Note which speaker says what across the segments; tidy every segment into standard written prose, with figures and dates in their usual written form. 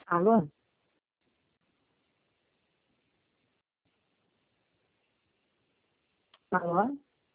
Speaker 1: Alô? Alô?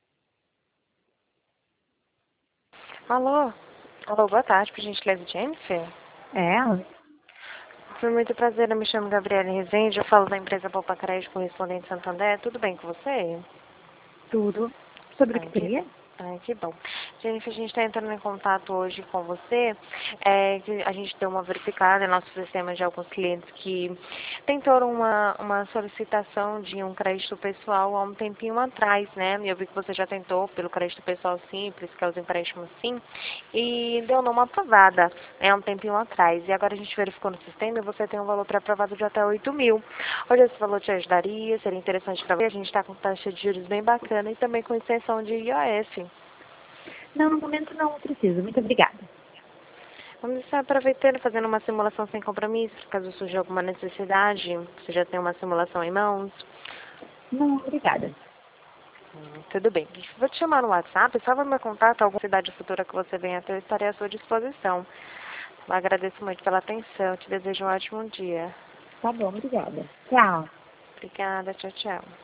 Speaker 2: Alô? Alô, boa tarde, por gentileza, Jennifer.
Speaker 1: É?
Speaker 2: Foi muito prazer, eu me chamo Gabriela Rezende, eu falo da empresa Poupa Crédito Correspondente Santander, tudo bem com você?
Speaker 1: Tudo. Sobre o
Speaker 2: Ai,
Speaker 1: que seria?
Speaker 2: que bom. Jennifer, a gente está entrando em contato hoje com você, que a gente deu uma verificada em nosso sistema de alguns clientes que tentaram uma solicitação de um crédito pessoal há um tempinho atrás, né? E eu vi que você já tentou pelo crédito pessoal simples, que é os empréstimos sim, e deu uma aprovada, há um tempinho atrás. E agora a gente verificou no sistema e você tem um valor pré-aprovado de até 8.000. Hoje esse valor te ajudaria, seria interessante para você. A gente está com taxa de juros bem bacana e também com isenção de IOF.
Speaker 1: Não, no momento não preciso. Muito obrigada.
Speaker 2: Vamos estar aproveitando, fazendo uma simulação sem compromisso, caso surja alguma necessidade. Você já tem uma simulação em mãos?
Speaker 1: Não, obrigada.
Speaker 2: Tudo bem. Vou te chamar no WhatsApp, só vai me contar alguma cidade futura que você venha a ter, eu estarei à sua disposição. Eu agradeço muito pela atenção, te desejo um ótimo dia.
Speaker 1: Tá bom, obrigada. Tchau.
Speaker 2: Obrigada, tchau, tchau.